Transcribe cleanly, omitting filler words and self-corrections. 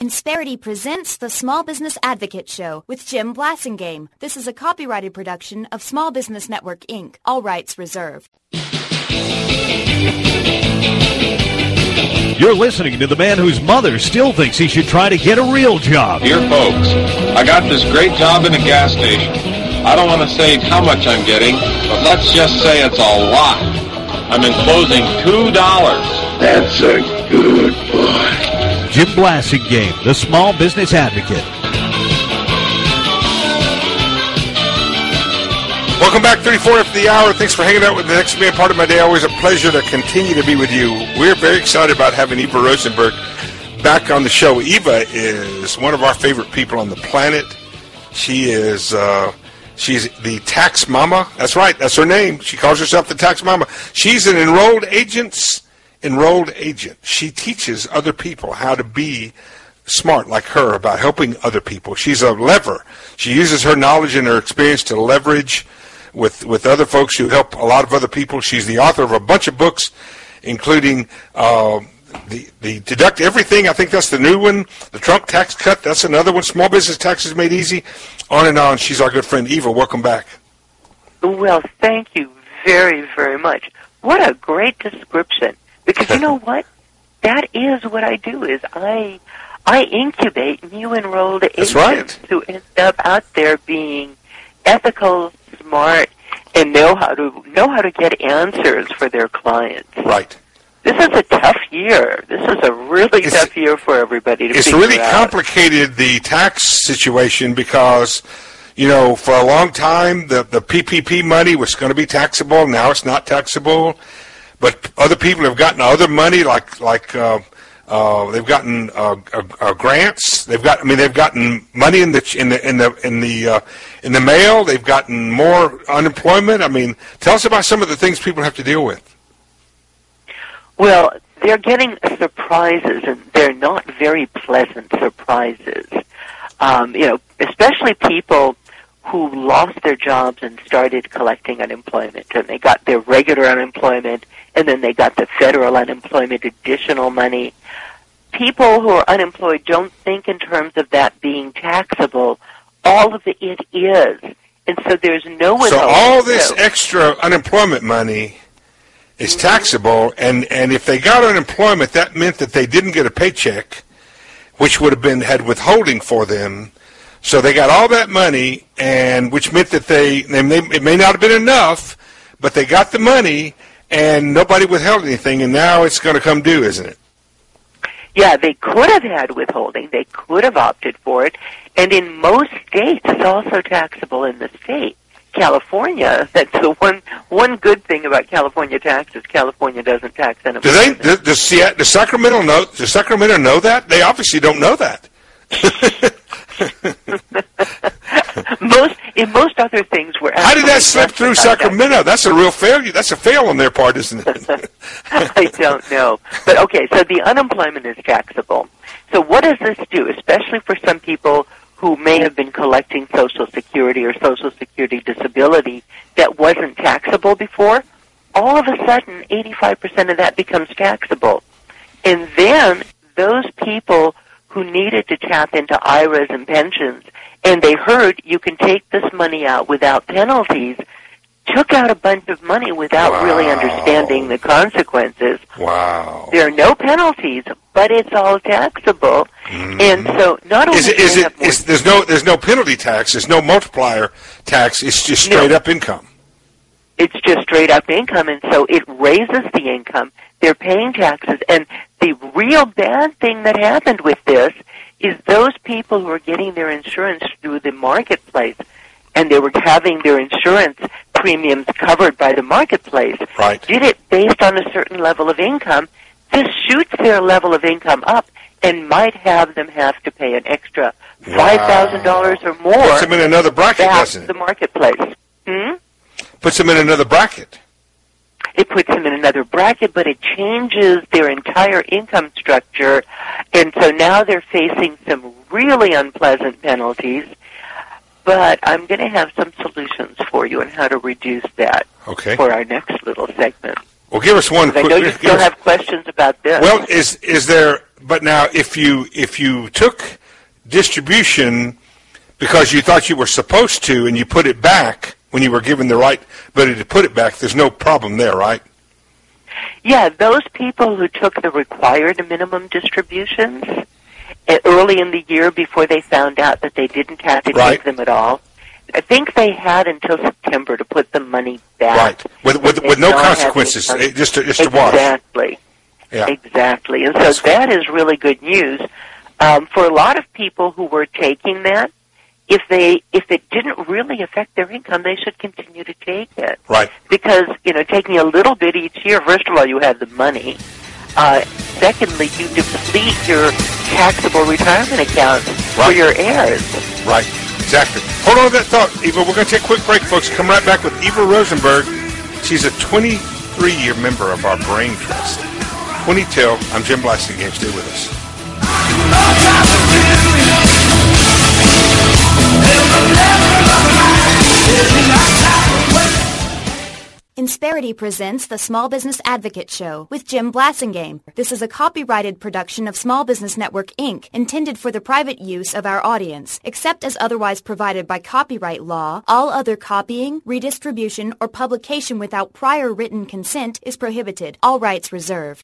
Insperity presents the Small Business Advocate Show with Jim Blasingame. This is a copyrighted production of Small Business Network, Inc. All rights reserved. You're listening to the man whose mother still thinks he should try to get a real job. Dear folks, I got this great job in a gas station. I don't want to say how much I'm getting, but let's just say it's a lot. I'm enclosing $2. That's a good boy. Jim Blasingame, the Small Business Advocate. Welcome back, 34 after the hour. Thanks for hanging out with the next man part of my day. Always a pleasure to continue to be with you. We're very excited about having Eva Rosenberg back on the show. Eva is one of our favorite people on the planet. She is, she's the tax mama. That's right. That's her name. She calls herself the tax mama. She's an enrolled agent. She teaches other people how to be smart like her about helping other people. She's a lever. She uses her knowledge and her experience to leverage with other folks who help a lot of other people. She's the author of a bunch of books, including the Deduct Everything. I think that's the new one. The Trump Tax Cut. That's another one. Small Business Taxes Made Easy. On and on. She's our good friend. Eva, welcome back. Well, thank you very, very much. What a great description. Because you know what? That is what I do, is I incubate new enrolled agents who end up out there being ethical, smart, and know how to get answers for their clients. Right. This is a tough year. This is a really tough year for everybody to figure out. It's really complicated, the tax situation, because, you know, for a long time the PPP money was going to be taxable. Now it's not taxable. But other people have gotten other money, like they've gotten grants. They've gotten money in the mail. They've gotten more unemployment. I mean, tell us about some of the things people have to deal with. Well, they're getting surprises, and they're not very pleasant surprises. Especially people who lost their jobs and started collecting unemployment, and they got their regular unemployment, and then they got the federal unemployment additional money. People who are unemployed don't think in terms of that being taxable. All of it is. And so there's no one So all this extra unemployment money is taxable, and if they got unemployment, that meant that they didn't get a paycheck, which would have had withholding for them. So they got all that money, and which meant that it may not have been enough, but they got the money, and nobody withheld anything, and now it's going to come due, isn't it? Yeah, they could have had withholding. They could have opted for it. And in most states, it's also taxable in the state. California, that's the one good thing about California taxes. California doesn't tax unemployment. Does Sacramento know that? They obviously don't know that. In most other things, how did that slip through Sacramento? That's a real failure. That's a fail on their part, isn't it? I don't know. But okay, so the unemployment is taxable. So what does this do, especially for some people who may have been collecting Social Security or Social Security disability that wasn't taxable before? All of a sudden, 85% of that becomes taxable. And then those people who needed to tap into IRAs and pensions, and they heard you can take this money out without penalties, took out a bunch of money without really understanding the consequences. Wow. There are no penalties, but it's all taxable. Mm-hmm. And so not only there's no penalty tax, there's no multiplier tax, it's just straight up income. It's just straight up income, and so it raises the income. They're paying taxes, and the real bad thing that happened with this is those people who are getting their insurance through the marketplace, and they were having their insurance premiums covered by the marketplace, did it based on a certain level of income. This shoots their level of income up and might have them have to pay an extra $5,000 or more. Puts them in another bracket, doesn't it? The marketplace. Puts them in another bracket. It puts them in another bracket, but it changes their entire income structure, and so now they're facing some really unpleasant penalties. But I'm going to have some solutions for you on how to reduce that for our next little segment. Well, give us one. I know you still have questions about this. Well, is there? But now, if you took distribution because you thought you were supposed to, and you put it back when you were given the right ability to put it back, there's no problem there, right? Yeah, those people who took the required minimum distributions early in the year before they found out that they didn't have to take them at all, I think they had until September to put the money back. Right, with no consequences, just to wash. Exactly. Yeah. Exactly. And so that is really good news. For a lot of people who were taking that, if it didn't really affect their income, they should continue to take it. Right. Because, taking a little bit each year, first of all, you have the money. Secondly, you deplete your taxable retirement accounts for your heirs. Right. Exactly. Hold on to that thought, Eva. We're going to take a quick break, folks. Come right back with Eva Rosenberg. She's a 23-year member of our Brain Trust. 20 till. I'm Jim Blasingame. Stay with us. Insperity presents the Small Business Advocate Show with Jim Blasingame. This is a copyrighted production of Small Business Network, Inc., intended for the private use of our audience. Except as otherwise provided by copyright law, all other copying, redistribution, or publication without prior written consent is prohibited. All rights reserved.